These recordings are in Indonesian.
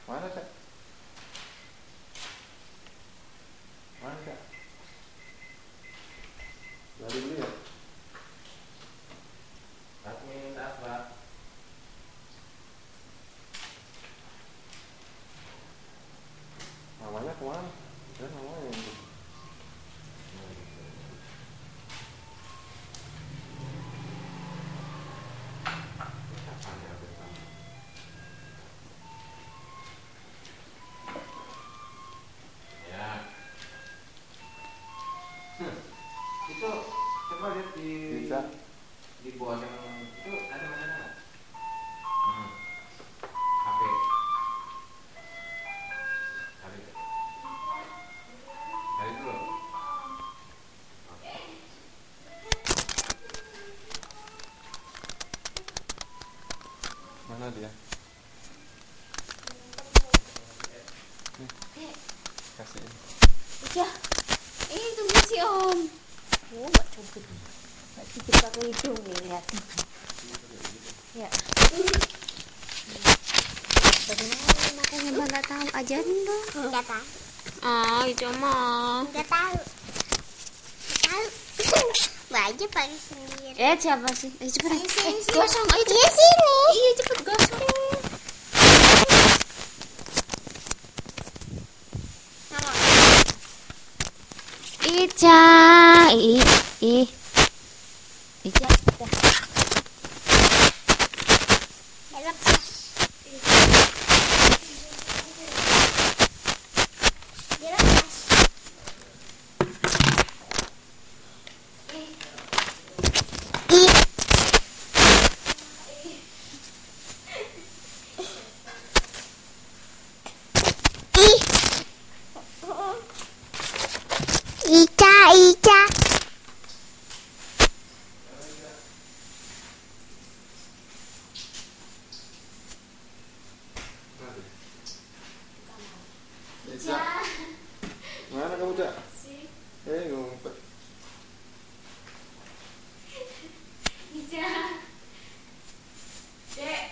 Mana Kak? Mana Kak? Lari dulu ya. Admin apa? Namanya kemana? Ya namanya ini. Ya. Itu coba lihat Bisa. di bawah yang itu ada mana nggak? HP. Cari dulu. Mana dia? Nih, kasihin. Iya. Tunggu si Om. Oh, Mbak cubit. Mbak cubit pakai hidung nih, lihat. Ya. Bagaimana makanya Mbak nggak tahu? Ajarin dong. Nggak tahu. Itu mah. Nggak tahu. Tahu. Mbak aja pakai sendiri. Siapa sih? Cepet. Sini. Gosong. Ayo Iya cepet. sini. Iya, cepet gosong. Sama. Ica. Ica. Lepas. Dilepas. Ica. Ica. Mana kamu Cak? Ngumpet. Ica. Dek.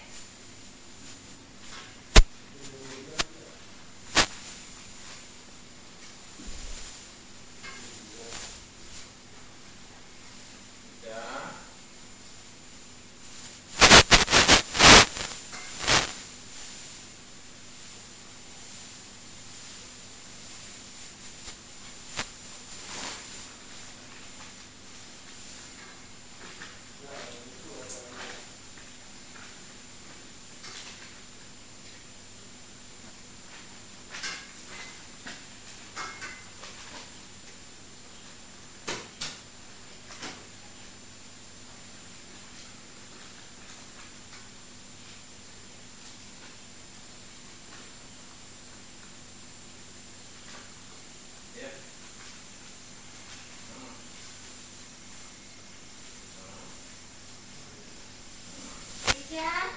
Ica.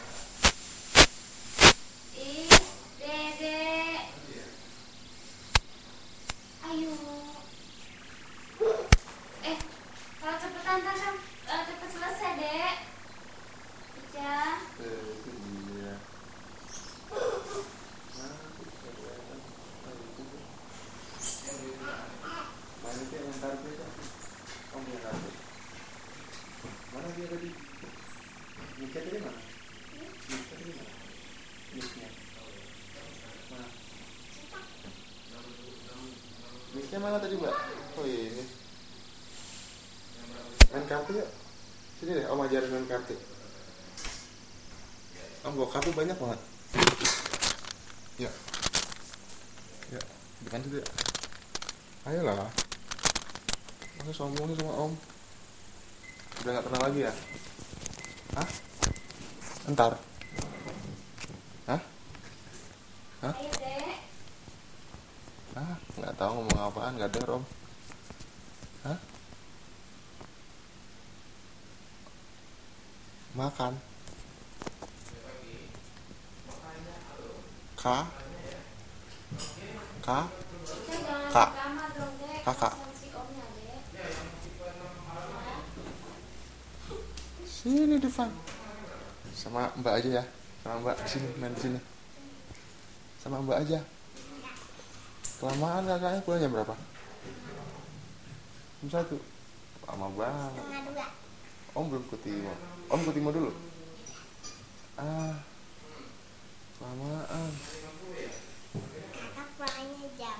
Dede. Ayo. Kalau cepetan kan cepet selesai, Dek. Ica. Itu dia. Mana dia yang kartu itu? Om yang kartu. Mana dia tadi? Nika tadi mana? Nika tadi mana? Nika. Mana? Nika mana tadi Mbak? Oh ini. Main kartu yuk. Sini deh, Om ajarin main kartu. Om bawa kartu banyak banget. Ya. Ya, depan situ ya. Ayolah. Masa sombong sih sama Om? Udah gak kenal lagi ya? Hah? Entar? Hah? Hah? Ayo, Dek. Gak tahu ngomong apaan, gak denger Om. Hah? Makan. Kak? Kak? Kak? Kakak? Sini depan. Sama Mbak aja ya. Sama Mbak sini, main sini. Sama Mbak aja. Kelamaan kakaknya pulang jam berapa? Jam 1. Lama banget. Setengah 2. Om belum ke Timo. Om ke Timo dulu. Kelamaan. Kakak pulangnya jam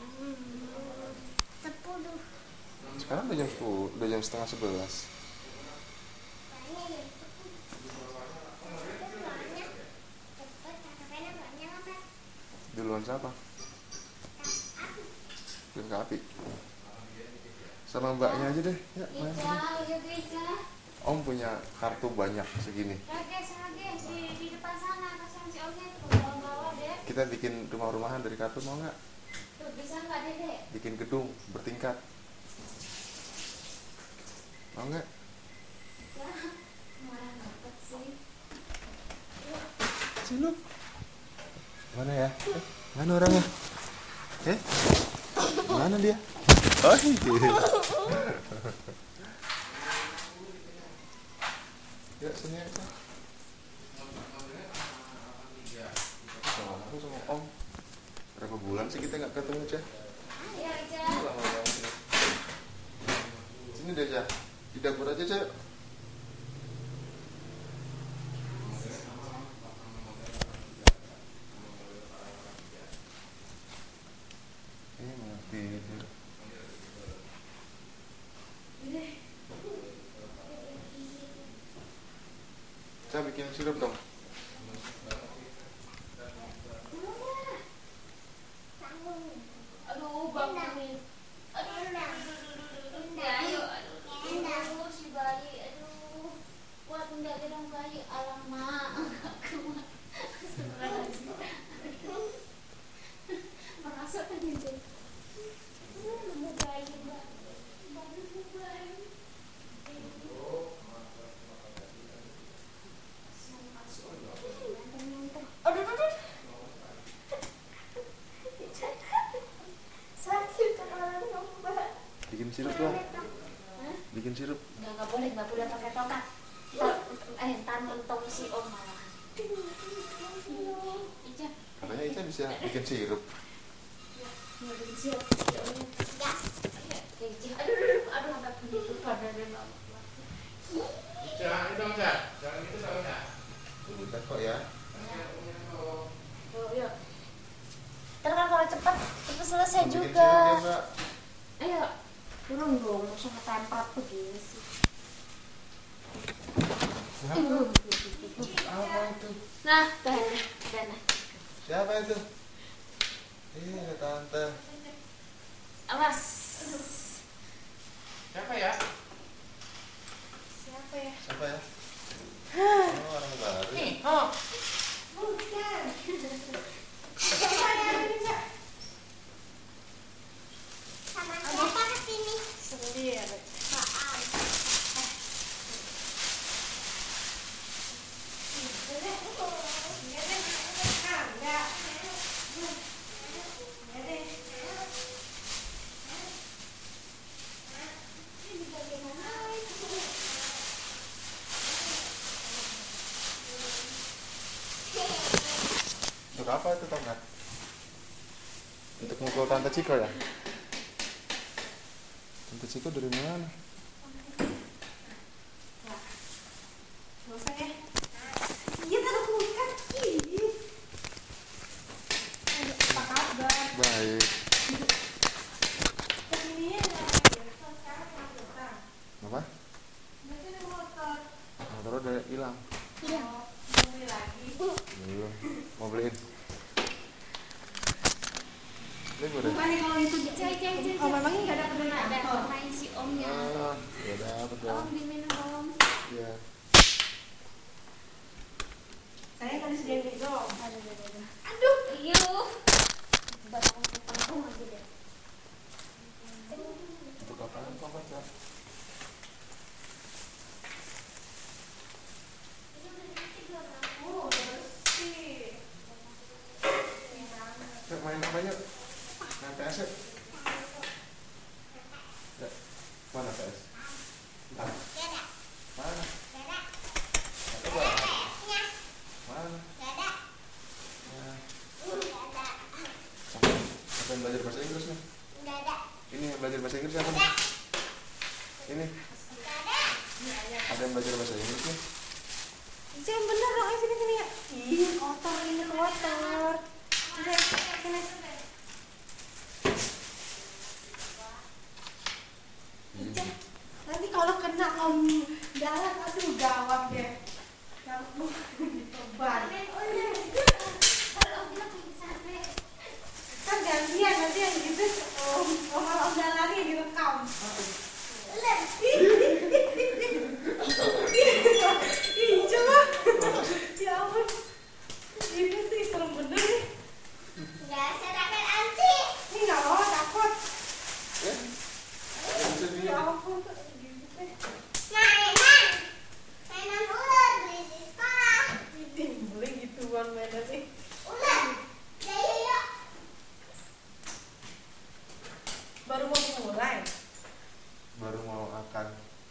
10. Sekarang udah jam 10, udah jam setengah 11. Pulangnya jam 10. Pulangnya cepet, kakak Vena pulangnya lambat. Duluan siapa? Duluan Kak Api. Sama mbaknya aja deh. Ya, main sini. Om punya kartu banyak segini. Di depan sana, kasihan si Omnya tuh bawa-bawa deh. Kita bikin rumah-rumahan dari kartu, mau nggak? Tuh, bisa nggak Dede? Bikin gedung bertingkat. Mau nggak? Ya, marah banget sih. Ciluk. Mana ya? Mana orangnya? Mana dia? Oh, ya sini aja. Sama aku sama Om. Berapa bulan sih kita nggak ketemu, Cah? Ayo, Ica. Lama banget. Sini deh, Cah. Di dapur aja, Cah. Ini mau tidur. Cah, bikin sirup dong. Aduh, bangunin. Aduh, ayo, aduh, si bayi, aduh, kuat enggak gedong bayi, alamak, kuat, merasa kan gitu, nemu bayi, mbak, baru bayi, aduh, sakit kepala mbak. Bikin sirup dong. Bikin sirup. Nggak boleh pakai tongkat. Ntar mentong si Om malah. Ica, Katanya Ica bisa bikin sirup. nggak bikin sirup. Si Omnya. Ica, aduh, sampai begitu badannya nggak. Jangan itu dong, Cak. Jangan itu dong, Cak. Udah kok ya. Oh, yuk. Ntar kan kalau cepet selesai Bikin juga. sirup ya, Mbak. Ayo, turun dong, langsung ketemprat begini sih. Apa itu? Nah, Dana. Siapa itu? Ada tante. Awas. Siapa ya? Siapa ya? Siapa ya? Oh, orang baru. Nih, oh. Bukan. Sama siapa kesini? Sendiri. Untuk apa itu tongkat? Untuk mukul Tante Ciko ya? Tante Ciko dari mana? Gak usah ya. Iya, taruh kulkas. Apa kabar? Baik. Kesininya Apa? Motor udah hilang. Iya. Belum. Mau beliin? Beli gue deh. bukannya kalau itu oh memangnya nggak ada pernah ada main si Omnya. Ya dapet dong. Om diminum Om. Iya. Saya tadi sudah minum. Aduh, iya. Batang tanggung aja deh. Untuk apaan tongkat ya? Oh, bersih. Yuk main apa yuk? Main PS yuk. Ya. Mana PS? Mana? Mana? Mana? Mana? Nah. belajar bahasa Inggris nih. Nggak ada. Ini yang belajar bahasa Inggris siapa nih? Nggak Ini ada. ada yang belajar bahasa Inggris nih. Yang bener dong, ayo sini ya. Ih, kotor ini kotor. Sini. Ica, nanti kalau kena darat, aduh gawat deh. Kamu beban. Kan gantian nanti yang gitu. Kalau udah lari direkam. Ih, coba. Ya ampun. Ini sih serem bener nih. Nggak serahkan anti. Ini nggak mau takut. Bisa Ya dia. ampun. Gitu deh. Mainan ular beli di sekolah. Ini boleh gituan mainan sih. Ular. Ya yuk. Baru mau mulai. Baru mau akan.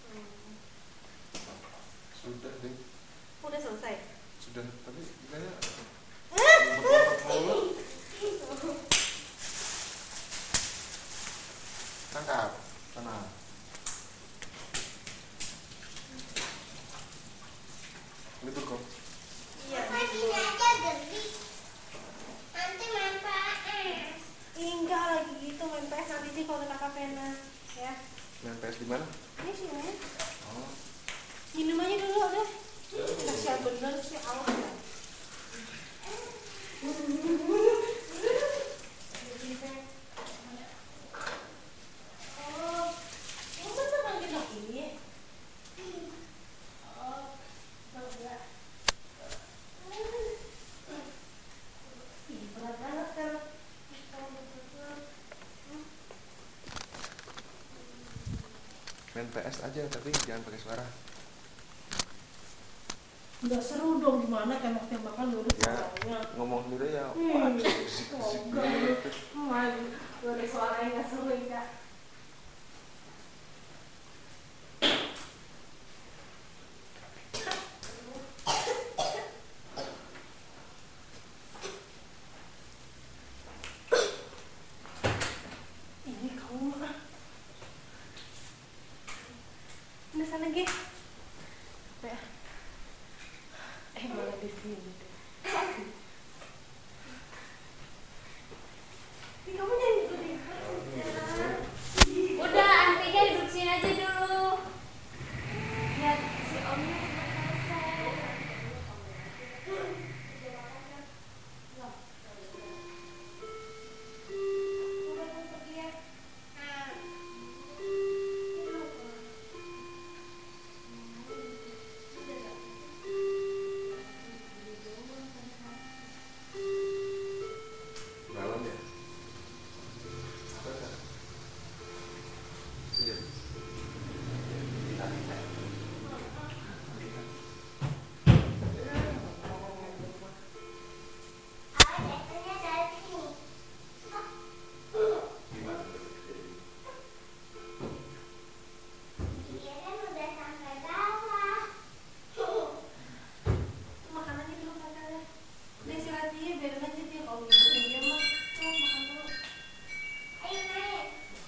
Sudah deh. Udah selesai. Sudah. Tapi kayaknya tangkap. Tenang. Gitu kok. Iya. Masa gini aja gede. Nanti main PS. Enggak lagi gitu main PS nanti sih kalau kakak pena ya. Main PS di mana? Ini sih main. Oh. Minum aja dulu deh. Kasihan bener sih awal ya. Oh, ini bener panggil ini. Oh, enggak. Ih, berat banget kan. Main PS aja tapi jangan pakai suara. Nggak seru dong gimana tembak-tembakan dulu Ya, suaranya. ngomong dulu ya. Enggak. Gak ada suaranya nggak seru enggak. Ini kamu mah. Ini sana Ge. Apa ya? Malah di sini deh. Ini kamu jangan ikutin. Udah, antrinya duduk sini aja dulu. Lihat si omnya udah selesai. Udah mau pergi ya. Dalam ya? Iya. Jatuhnya dari sini. Iya kan udah sampai bawah. Makanannya dulu makanannya. Udah istirahat dia biarin aja dia kalau ngikutin dia mah. Tuh makan dulu. Ayo main.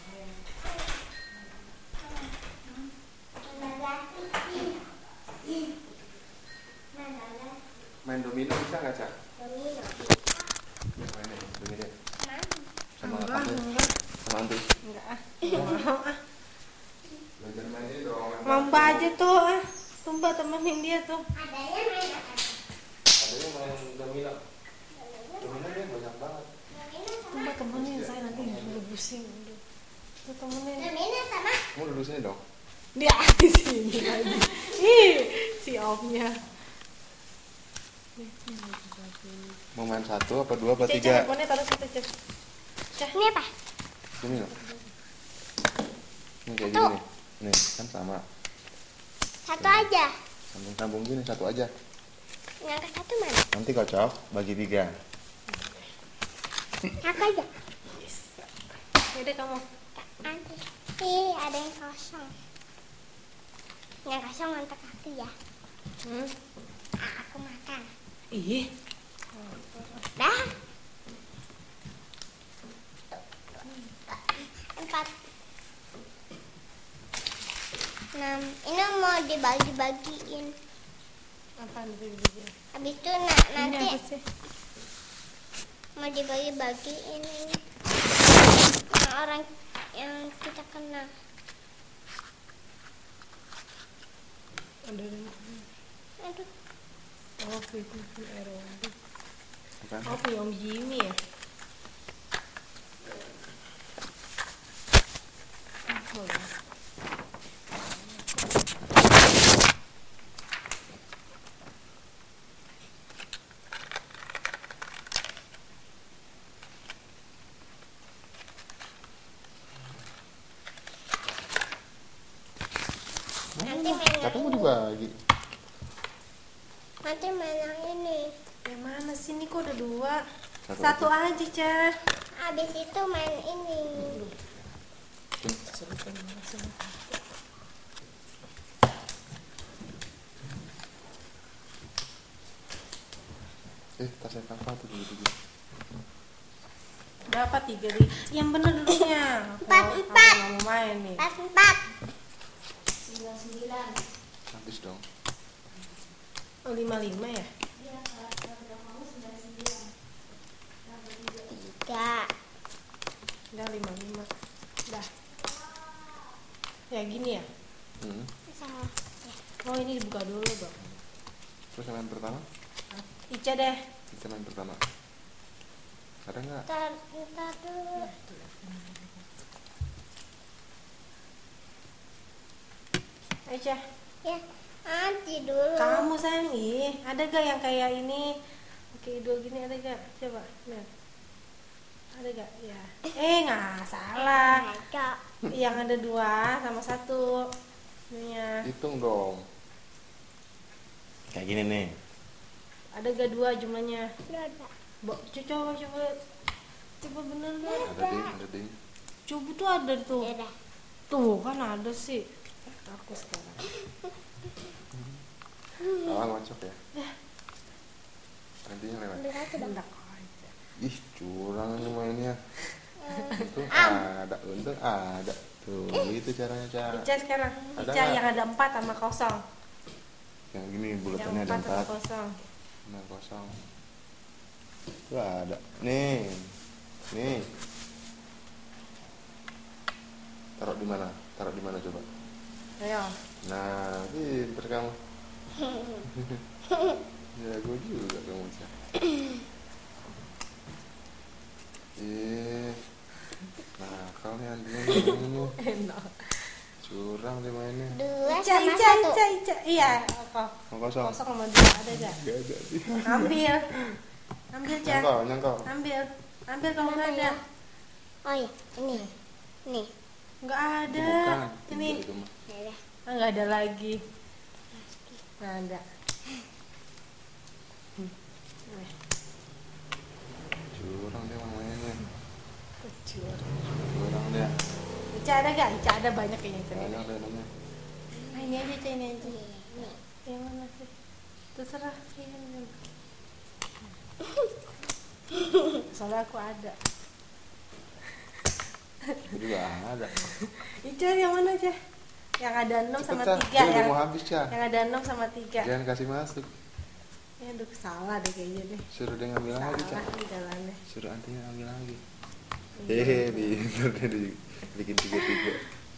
Mana sih? Mana Main domino bisa nggak, Cak? domino? Ya, main ya, domino. Sama Enggak, aku, enggak. sama Anti. Enggak ah. Enggak mau ah. Belajar main ini dong. Mamba aja tuh ah. Tumpah temenin dia tuh. Adanya main apa? Adanya main domino. Domino dia banyak banget. Domino sama. Tumpah temenin saya nanti udah pusing. Udah. Tuh temenin. Domino sama. Kamu duduk sini dong. Dia di sini lagi. Ih, si omnya. Mau main 1 apa 2 apa Cek, 3? handphonenya taruh situ, Cek. Cek. Ini apa? Domino. Ini kayak Satu. gini nih. Nih, kan sama. Satu aja. Sambung-sambung gini, 1 aja. Yang ke satu mana? Nanti kocok, bagi 3. Satu aja. Yaudah kamu. Nanti. Ih, ada yang kosong. Yang kosong untuk aku ya. Aku makan. Ih. Dah. mau dibagi-bagiin. Apaan itu? Habis itu Ini nanti apa sih? mau dibagi-bagiin ini. Orang yang kita kenal. Ada Aduh. oh itu aerobik. Bukan? Oh punya Om Jimmy ya. Nanti main Katanya mau yang ini. dibagi. Nanti main yang ini. Yang mana sih ini kok ada 2? Satu Satu aja, Cah. Habis itu main ini. Tasnya kakak tuh dulu. Berapa 3 nih? Yang bener dulunya. Empat. Nggak mau main nih. 4. 99. Habis dong. Oh 55 ya? 3. Udah 55. Udah. Ya gini ya? Salah. Oh ini dibuka dulu dong. Terus yang main pertama? Ica deh. Kita main pertama. Ada nggak? Ntar dulu. Ica. Ya, nanti dulu. Kamu sayang, ada gak yang kayak ini? Oke, 2 gini ada gak? Coba, lihat. Ada gak? Ya. Nggak salah. Ada. Yang ada 2 sama 1. Ininya. Hitung dong. Kayak gini nih. Ada gak 2 jumlahnya? Ada. Coba bener gak? Ada ding. Coba tuh ada tuh. Ada. Tuh kan ada sih. Aku sekarang. Ngocok ya. Nantinya lewat. Ambil satu dong. Enak aja. Ih, curang nih mainnya. Untung ada, untung ada. Tuh, itu caranya, Ca. Ica sekarang. Ada Ica nggak? yang ada 4 sama 0. Yang gini Yang bulatannya 4 ada sama 4. 0. Nah, kosong. Tuh ada. Nih. Nih. Taruh di mana? Taruh di mana coba? Ayo. Nah, pinter kamu. Ya, gue juga kamu, Ca. Nakal nih anjingnya ini. Enak. Curang dia mainnya. 2 Ica, sama Ica, 1. Ica, Ica. Iya, apa? Mau kosong? 0 sama 2 ada gak? Gak ada sih. Ambil. Ambil, Ca. Nyangkau. Ambil. Ambil kalau nggak ada. Oh iya, ini. Nih. Nggak ada. Bukan. Ini. Itu mah. Ada. Nggak ada lagi. Nggak ada. Curang dia mainnya. Kecil. Curang dia. Ica ada gak? Ica ada banyak kayaknya tadi. Banyak deh namanya. Nah, ini aja, Ca, ini aja. Nih. Yang mana sih? Terserah. Ini. Soalnya aku ada. Aku juga ada. Ica yang mana, Ca? Yang ada 6 sama Cepet, Ca. 3 Dia udah yang mau habis, Ca. yang ada 6 sama 3. Jangan kasih masuk. Ya aduh salah deh kayaknya deh. Suruh dia ngambil lagi, Ca. Salah nih jalannya. Suruh antinya ambil lagi. Pinter dia bikin 3-3.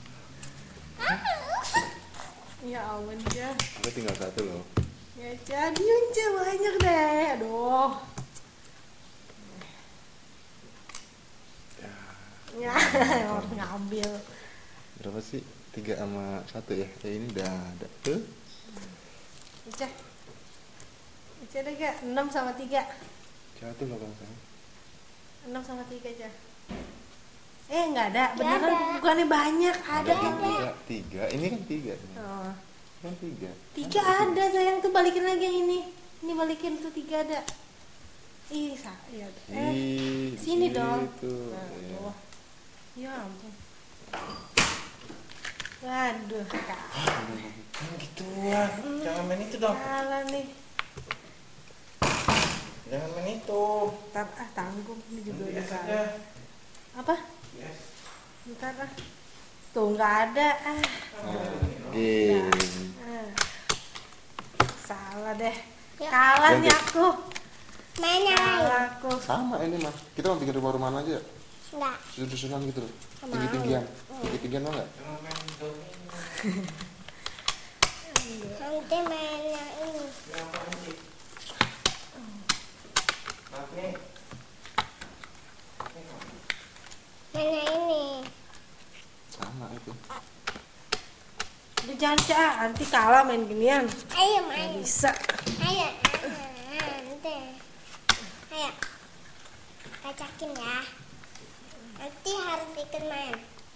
Ya ampun, Ca. Aku tinggal 1 loh. Ya jadi Ca banyak deh. Aduh. Ya, orang ngambil. Berapa sih? 3 sama 1 ya? Ini udah ada. Tuh. Ica. Ica ada gak? 6 sama 3. 1 loh bang. 6 sama 3, Ca. Enggak ada. Nggak Beneran ada. bukannya banyak. Ada. Tiga. Ini kan 3. Oh. Kan 3. 3 ada sayang tuh, balikin lagi yang ini. Ini balikin tuh 3 ada. Ya. Ih, di Sini dong. situ. Nah, Iya. tuh. Ya ampun. Waduh, Kak. Gitu ya. Jangan main itu dong. Salah nih. Jangan main itu. Ntar tanggung ini juga udah Biasa salah. aja. Apa? Yes. Ntar Tuh nggak ada. Game. salah deh. Ya. Kalah nih Ganti. aku. Main yang lain. Kalah aku. Sama ini mah. Kita mau bikin rumah-rumahan aja. Enggak. Susun-susunan gitu loh. Mau. Tinggi-tinggian. Tinggi-tinggian mau nggak? Jangan main dongeng. Nanti main yang ini. Yang apaan sih? Pakai. Main yang ini. Sama itu. Udah jangan Cak, nanti kalah main ginian. Ayo Nggak main. bisa. Ayo. Nanti. Ayo. Kacakin ya. Nanti harus ikut main.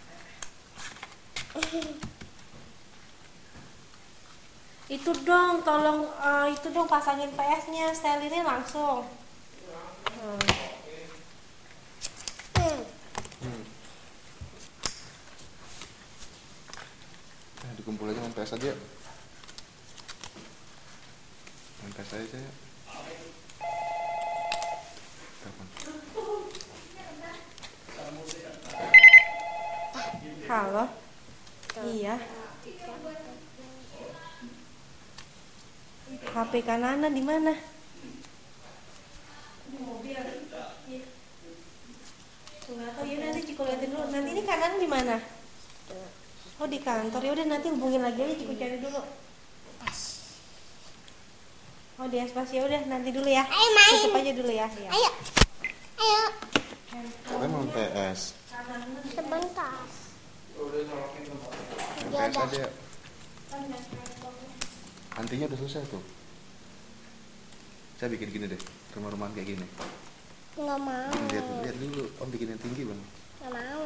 Itu dong, tolong itu dong pasangin PS-nya, setelin langsung. Nah, dikumpul aja main PS aja. Main PS aja ya. Telepon. Halo. Iya. HP Kanana di mana? Di mobil. Nggak tahu ya, nanti Ciku liatin dulu. Nanti ini Kanana di mana? Oh di kantor, ya udah nanti hubungin lagi aja, Ciku cari dulu. Oh di Espas, ya udah nanti dulu ya. Ayo main. Tutup aja dulu ya. Ya. Ayo. Ayo. Kita main PS. Sebentar. Udah nolongin tuh. Main PS aja. Antinya udah selesai tuh. Saya bikin gini deh, rumah-rumahan kayak gini. Nggak mau. Lihat dulu, Om bikin yang tinggi bang. Nggak mau.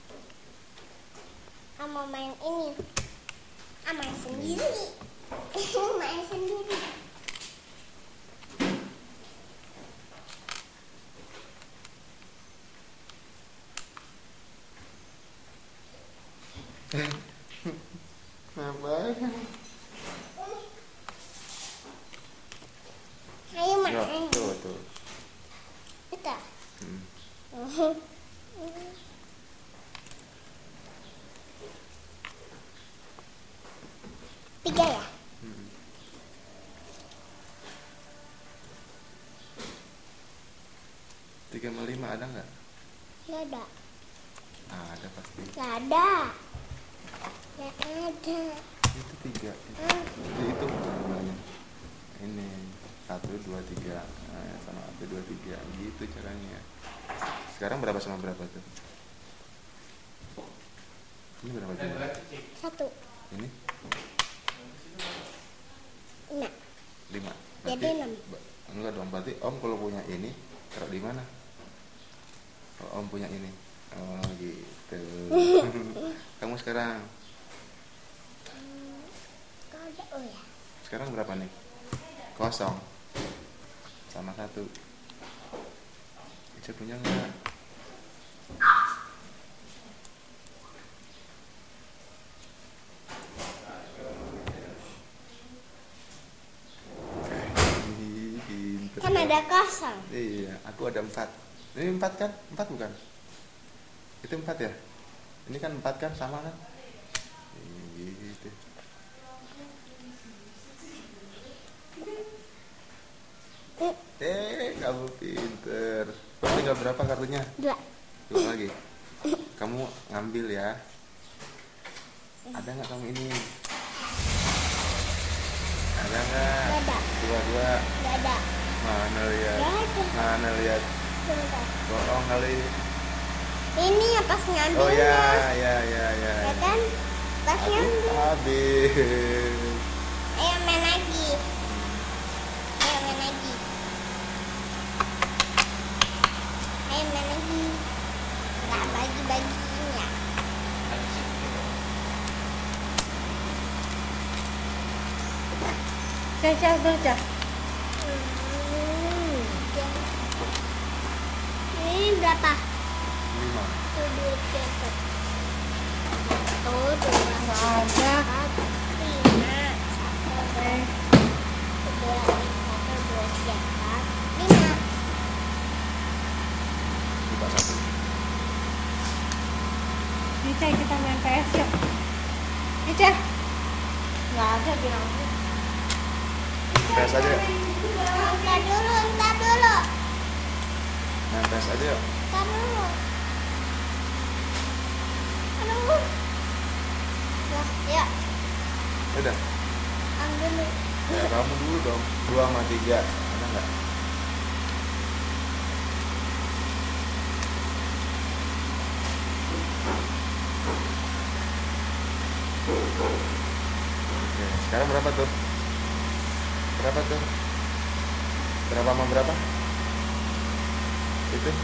Mau main ini. Main sendiri. Main sendiri. Ngapain? Ayo Ya, main. tuh. Kita. Hmm. Tiga ya? Hmm. Tiga sama 5 ada nggak? Nggak ada. Ada pasti. Nggak ada. Nggak ada. Itu 3. Itu namanya. Ini 1, 2, 3. Nah, sama 1, 2, 3. Gitu caranya. Sekarang berapa sama berapa tuh? Ini berapa tuh? Satu. Ini Nah. 5. Jadi 6. Enggak dong, berarti Om kalau punya ini taruh di mana? Kalau Om punya ini. Oh gitu. Kamu sekarang Nggak ada. Oh ya. sekarang berapa nih? 0 sama 1. Ica punya nggak? Pinter. Kan ada kosong. Iya, aku ada 4. Ini 4 kan? 4 bukan? Itu 4 ya? Ini kan 4 kan, sama kan? Gitu. Kamu pinter. Tinggal berapa kartunya? 2. 2 lagi. Kamu ngambil ya. Ada nggak kamu ini? Ada nggak? Nggak ada. 2. Nggak ada. Mana lihat? Nggak ada. Mana lihat? Sebentar. Bohong kali. Ini ya pas ngambilnya. Oh ya. Ya kan? Pas ngambil. Habis. Ayo main lagi. Ayo main lagi. Ayo main lagi. Nggak bagi-baginya. Cak dulu Cak. Ini berapa? 5. Tuh, 2, 3. Tuh, 2, Nggak ada. 5. 5. Buka 1. Ica kita main PS yuk. Ica. Nggak ada bilang. Nempes aja yuk. Ntar dulu. Nempes aja yuk. Ntar dulu. Aduh. Wah, ya, Udah. ambil dulu. Ya kamu dulu dong. 2 sama 3. Ada nggak? Oke, sekarang berapa tuh? Berapa tuh? Berapa sama berapa? Itu?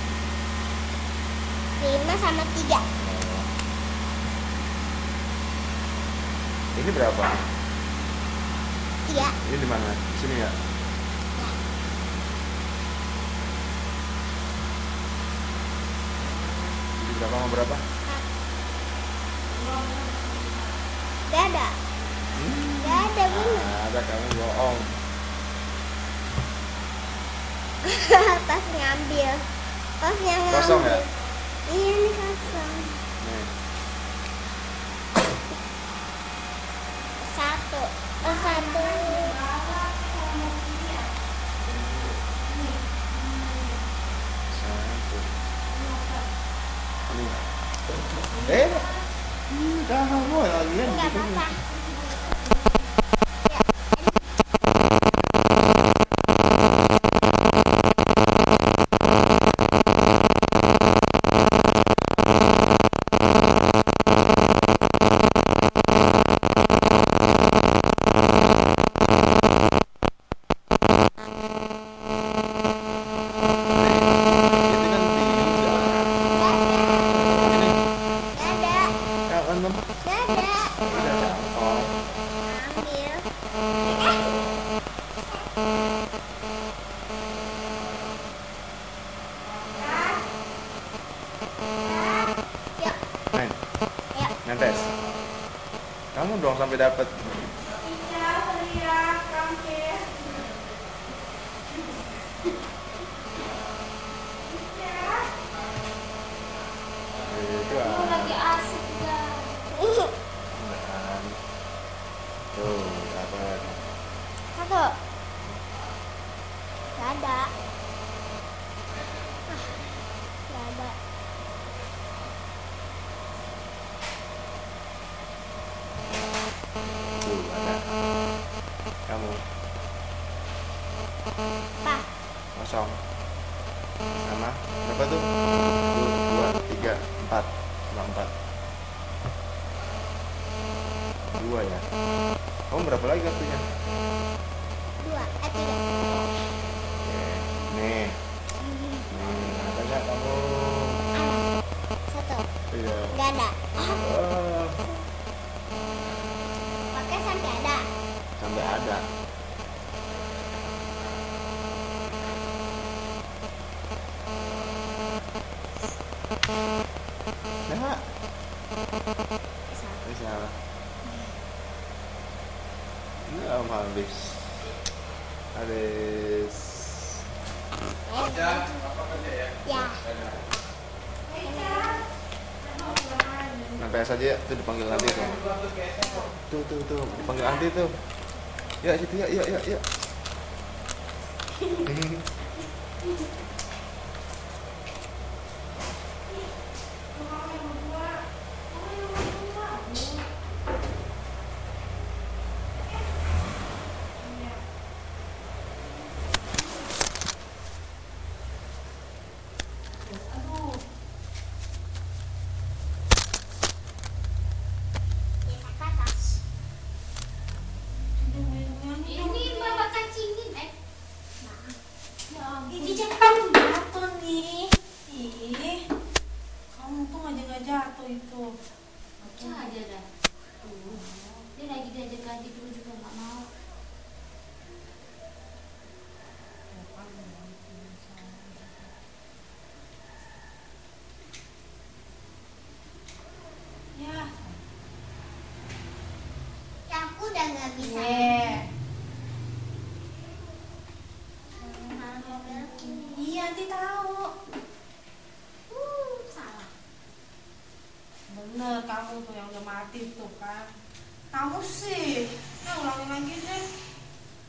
5 sama 3. Oh. Ini berapa? 3. Ini di mana? Di sini ya? Ini berapa sama berapa? Gak ada. Gak ada bener. Ada, kamu bohong. Pas ngambil. Pasnya ngambil. Kosong ya? Iya, ini kosong. Nih. 1. Oh, 1. Satu. Ini. Kamu lagi ya? Gak apa-apa. Nentes. Kamu dong sampai dapat. Itu Lagi asik guys. Tuh, dapat. 1. Gak ada. Gak ada. Tuh, ada. Kamu Apa? kosong. Sama berapa tuh? 2, 3, 4. Cuma 4. 2 ya. Kamu berapa lagi kartunya? 2. 3. Nih. Ada nggak kamu? Ada. 1. Iya. Gak ada. Oh, Pakai sampai ada. sampai ada. Ya. Bisa. Ya, habis. Habis. Ya, apa kerja ya? Ya. Nanti saja ya, tuh dipanggil nanti tuh. Tuh, dipanggil nanti tuh. Ya, situ ya, ya. Ini bapak kacingin Ini jangan jatuh nih. Ih, kamu tuh ngajak jatuh itu. Baca aja dah. Dia lagi diajak ganti dulu juga nggak mau. Ya, Aku udah gak bisa. Iya, nanti tahu. Salah. Bener, kamu tuh yang udah mati tuh kan. Kamu sih, ulangin lagi deh.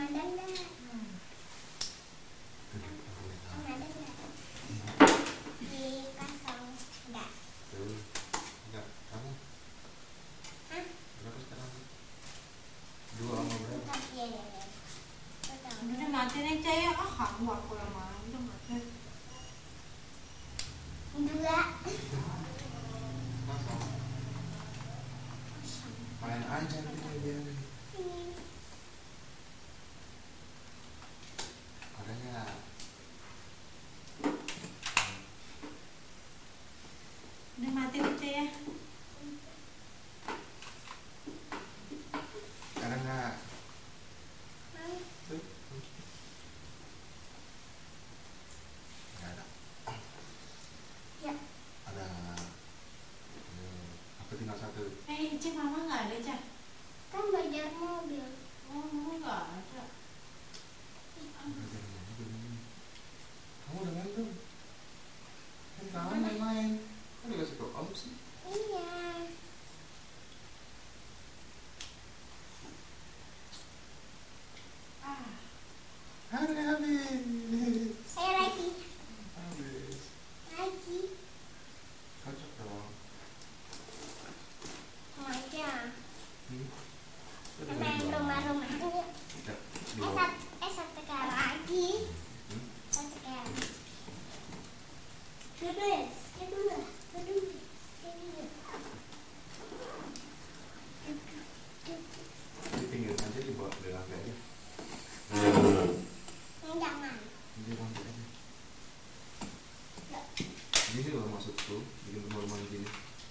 Om ada nggak? Om ada nggak? Di kosong nggak? Tuh. Enggak, kamu Hah? berapa sekarang? 2 sama berapa? Bentar, iya iya iya. Betul. Udah matiin aja ya. Ah, kamu aku yang malam udah matiin. 2. Kosong. Main aja nanti biarin. Ada nggak? Udah matiin aja ya. Ada nggak? Tuh. Nggak ada. Ya. Ada. Aku tinggal 1. Cek mama nggak ada cek. Kan belajar mobil. Oh, mama nggak ada. Kamu udah main belum? Kan kamu main. Kan dikasih ke om sih. Iya. Habis. Ayo lagi. Habis. Lagi. Kocok dong. Sama aja. Udah Main belum? rumah-rumah yuk. Udah, belum. Satu kali lagi. Hmm? Satu kali. Kedua. Kedua. Kedua. Kedua. Di pinggir aja dibawa di lantai aja. Jangan. Di lantai aja. Gini loh maksudku, bikin rumah-rumah gini.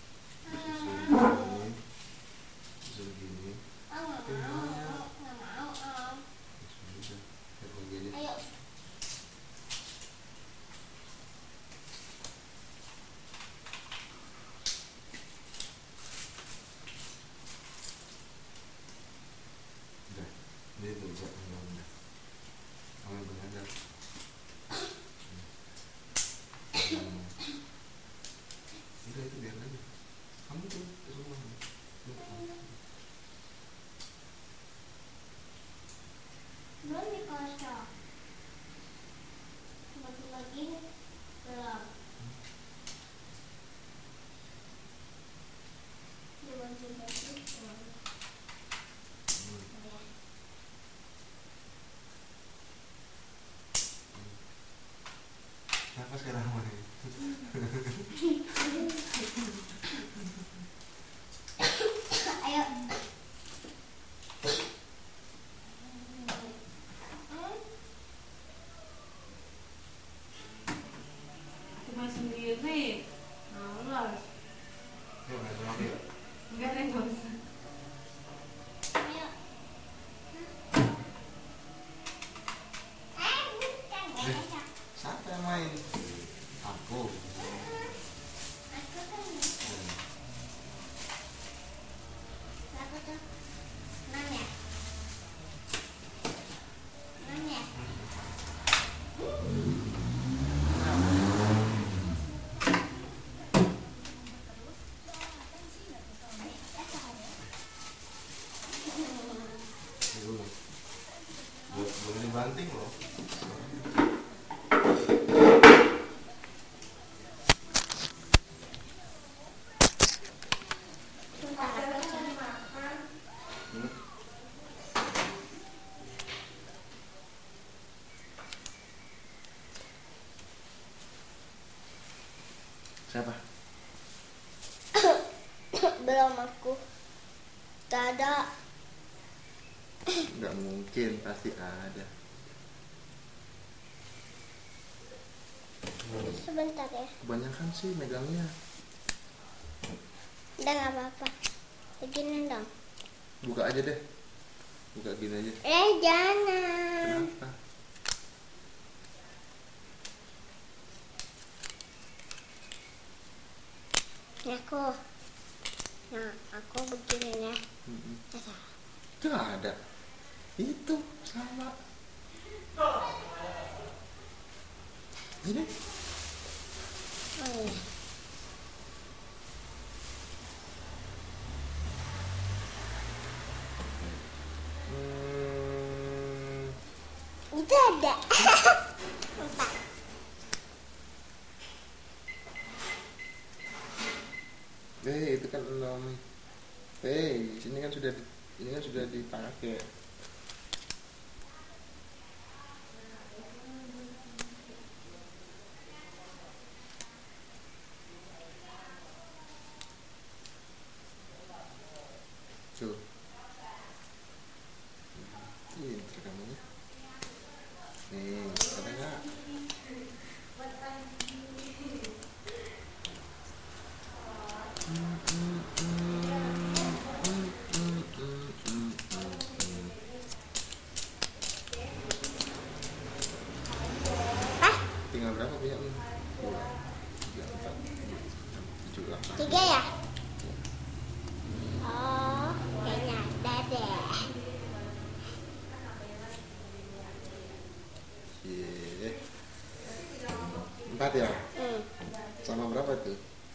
Susun gini. Oh, nggak mau. Nggak mau, Om. Susun aja. Kayak begini. Ayo. Udah. Ini tuh buat udah. Kamu yang benar. Udah itu biar aja. Kamu tuh ke rumah. Belum dikocok. Tiba-tiba gini. Belum. Tiba-tiba gini. Belum. Ya. Kenapa sekarang main? Ayo. Cuma sendiri. Malas. Yuk, main sama aku yuk. Enggak deh, nggak usah. Ayo. Bukan. Nggak cocok. Siapa yang main? Aku. Aku kan. Aku tuh. 6 ya? 6 ya? Dulu. Boleh dibanting loh. Bentar, aku cari. Hmm? Siapa? Belum aku. Tak ada. Nggak mungkin, pasti ada. Sebentar ya. Kebanyakan sih megangnya. Udah nggak apa-apa. Begini dong. Buka aja deh. Buka gini aja. Jangan. Kenapa? Ini aku. Nah, aku begini ya. Mm-mm. Ada. Nggak ada. Itu sama. Ini Oh iya. hmm, Itu ada. 4. Itu kan 6. Sini kan sudah dipakai. Tuh. Pinter kamu ya. Nih, ada nggak? Tinggal berapa punya? 2, 3, 4, 5, 6, 7, 8. 3 ya? Oh, kayaknya ada deh. Iya. 4 ya? Sama berapa tuh?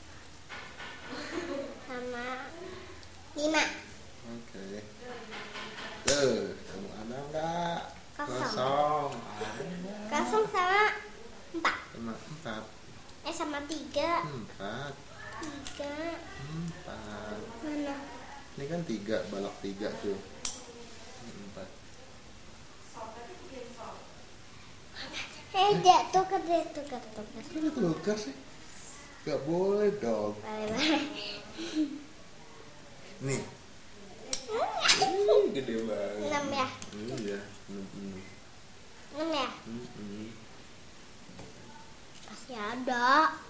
Sama 5. Oke. Tuh, kamu ada nggak? Kosong. Ada. Kosong sama 4. Sama 4. Sama 3. 4. 3. 4. Mana? Ini kan 3, balok 3 tuh. 4. Dia tukar. Ini tukar sih? Gak boleh dong. Boleh. Nih. Gede banget. 6 ya? Iya. 6 ya? Masih ada.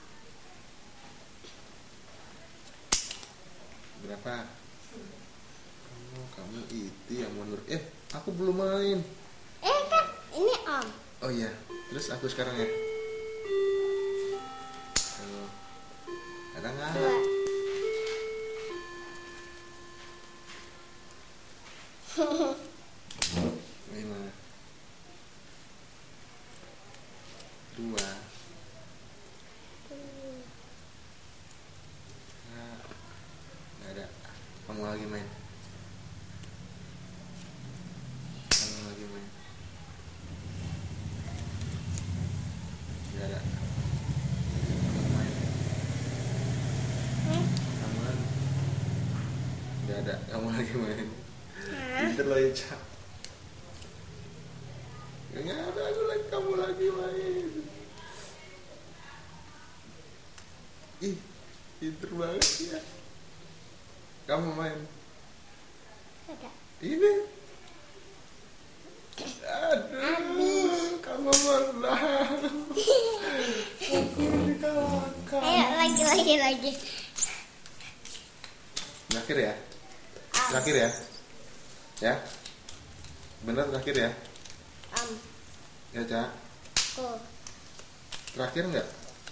Berapa? Oh, kamu itu yang mundur. Aku belum main. Kan ini Om. Oh iya. Terus aku sekarang ya. Tuh. Ada nggak? 2. 5, 2. Nggak ada. Kamu lagi main. Nggak ada. Kamu main. Kamu kan. Nggak ada. Kamu lagi main. Pinter loh ya, Cak. Nggak ada. Kamu lagi main. Ih, pinter banget ya. Kamu main. Ada. Ini. Aduh, kamu menang. Aku dikalahkan. Ayo lagi. Terakhir ya? Terakhir ya? Ya? Bener terakhir ya? Ya, Cak? Terakhir nggak?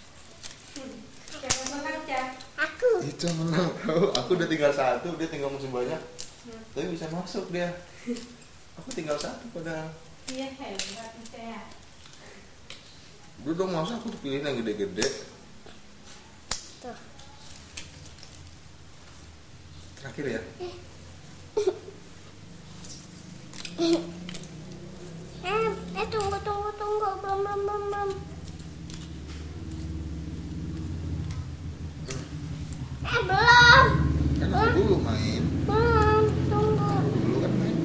Siapa menang, Cak? Aku. Itu menang tau. Aku udah tinggal 1, dia tinggal musim banyak. Tapi bisa masuk dia. Aku tinggal 1 padahal. Iya, hebat nih, Cak. Udah dong, masa aku pilih yang gede-gede. Tuh. Terakhir ya? Tunggu. Belum. Belum. Kan aku dulu main. Belum. Tunggu. Aku dulu kan main.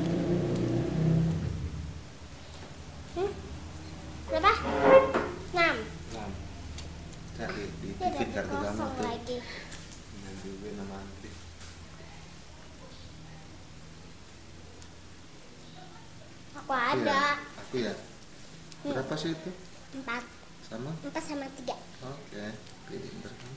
Berapa? 6. 6. Cari di Dia titip dapat kartu kamu kosong tuh. lagi. Nah, juga nama Andri. Aku ada. Aku ya. Berapa sih itu? 4. Sama? 4 sama 3. Oke. Pilih ntar kan.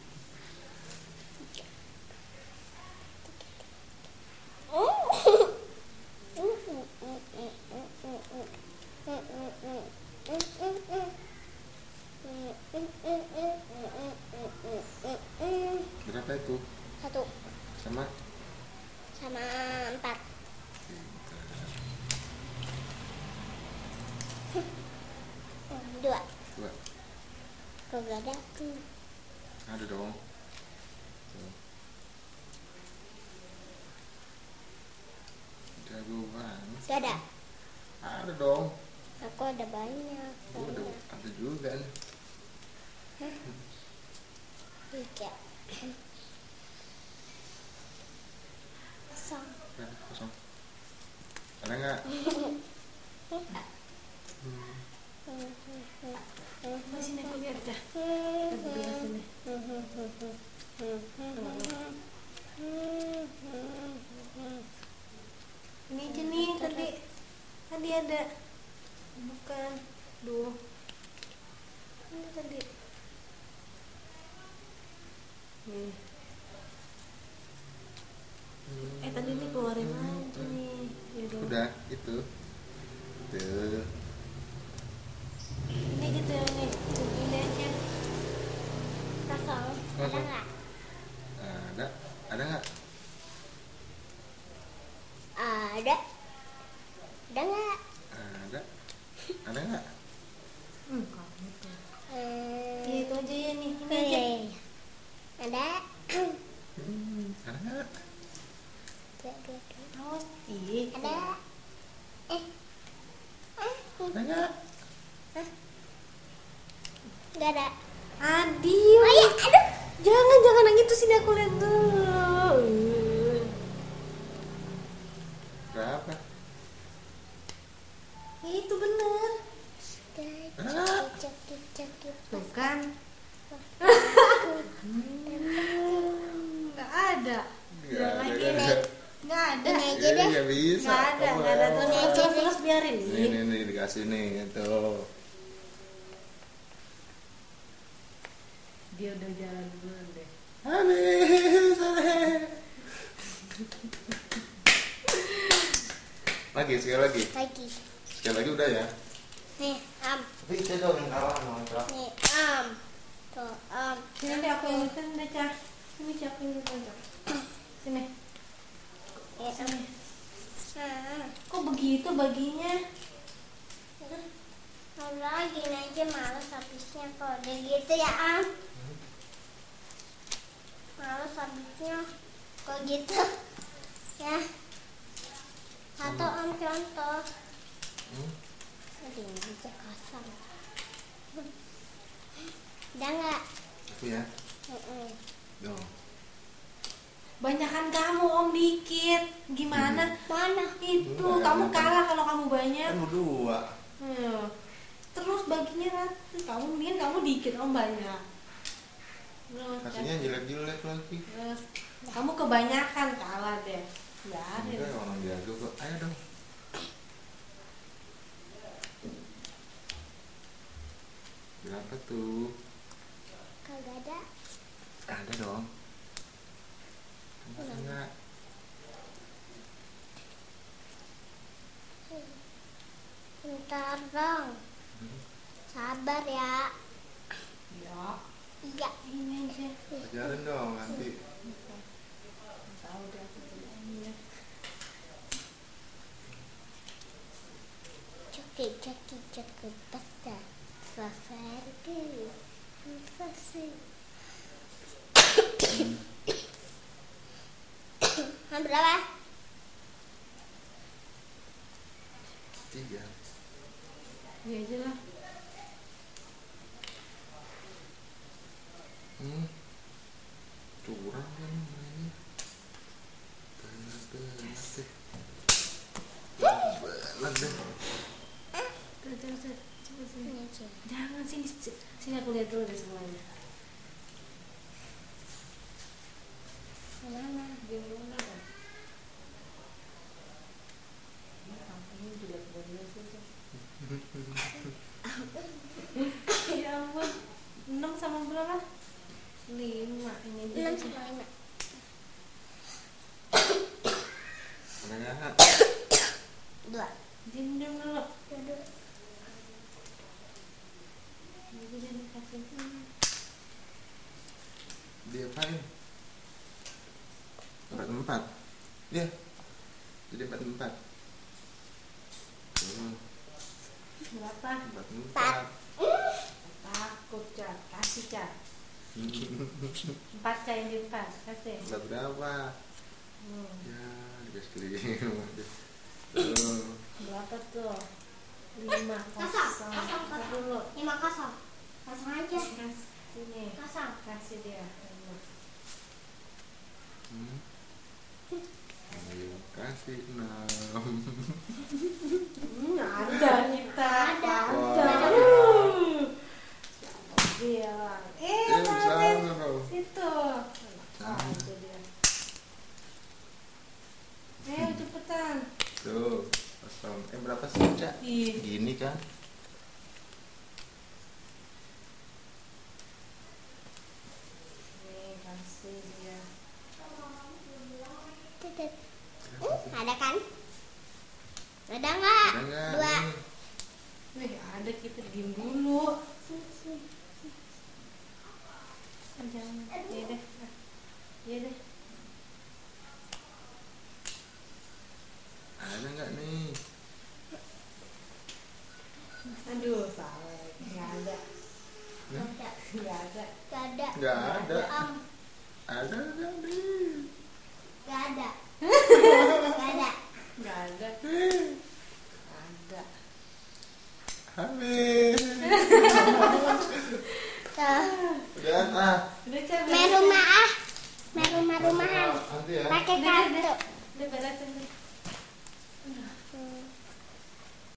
Berapa itu? 1 Sama? sama 4. Dua. 2. Kok gak ada aku? Ada dong. Tuh. Jago banget. Gak ada. Ada dong. Aku ada banyak. Udah ada juga nih. Tiga. Kosong. Nah, kosong. Ada nggak? Masih aku lihat dah. Ini aja nih tadi ada. Bukan. Duh. Ini tadi. Nih. Tadi nih keluarin aja nih. Yaudah. Udah itu. Tuh. Ini gitu ya nih. Ini aja. Kosong. Ada Kosong. nggak? Ada nggak? Ada. Ada nggak? Ada nggak? Kamu tuh. Ya itu aja ya nih. Ini aja. Ada. Ada nggak? Ada. Awas ih. Ada. Ada nggak? Nggak ada. Adil. Oh iya, aduh. Jangan yang itu sini aku lihat dulu. Berapa? Itu bener. Tuh kan. Nggak ada. Udah lagi nih. Nggak ada. Ini aja deh. Nggak bisa. Nggak ada. Ini aja deh. Terus biarin nih. Nih dikasih nih itu. Dia udah jalan duluan deh. Habis. Lagi sekali lagi. Sekali lagi udah ya. Nih, Tapi itu dong yang kalah sama Cak. nih, tuh, Sini deh aku yang itu deh Cah. Sini Cah aku yang itu Cah. Sini. Sini. Kok begitu baginya? Udah gini aja males habisnya kalau udah gitu ya males habisnya kok gitu ya. Atau contoh ini bisa kosong. Udah nggak? Itu ya. Dong. Banyakan kamu Om dikit. Gimana? Mana? Itu Enggak, kamu enggak. kalah kalau kamu banyak. Kan dua. Terus baginya rata. Kamu mendingan kamu dikit Om banyak. Kasihnya jelek-jelek lagi. Terus kamu kebanyakan kalah deh. Biarin. Enggak orang jago kok. Ayo dong. Berapa tuh? Kagak ada. Ada dong. Enggak. Bentar dong. Sabar ya. Ya. Iya. Ini aja. Ajarin dong nanti. Tahu deh aku bilangnya. Cukup basta. Selesai. Berapa? 3. Iya aja lah. Curang kan mainnya. Bener deh. Bener deh. Terus. Coba sini. Ini aja. Jangan sini aku lihat dulu deh semuanya. Mana? Dia mana kan? Kamu juga bener sih. Ya ampun. 6 sama berapa? 5. Ini 6 sama 5. Ada nggak? 2. Diam dulu. 2. Jadi dikasih. Diapain? 4. Iya. Jadi 4. Berapa? 4. Takut Cak. Kasih Cak. 4 Cak yang di 4. Kasih. 4 berapa? Ya, dikasih keliling. Berapa tuh? 5-0. Ntar dulu. 5-0. Kosong aja. Sini. Kosong. Kasih dia. 5. Ayo kasih 6. Ada kita. Ada. Bilang. Sana dong. Situ. Itu dia. Ayo cepetan. Tuh, kosong. Berapa sih, Cak? Ih. Gini kan? Nih kasih dia. Titit. Ada kan? Ada nggak? Ada nggak? 2. Nih. Wih ada, kita diem dulu. Jangan. Iya deh. Iya deh. Ada nggak nih? Aduh salah. Nggak ada. Nih? Nggak ada. Gak ada. Nggak ada. Om. Ada nggak nih? Gak ada. Gak ada. Nggak ada. Ada. Habis. Tuh. Udah, ah. Udah capek. Main rumah ah. Main rumah-rumahan. Nanti ya. Pakai kartu.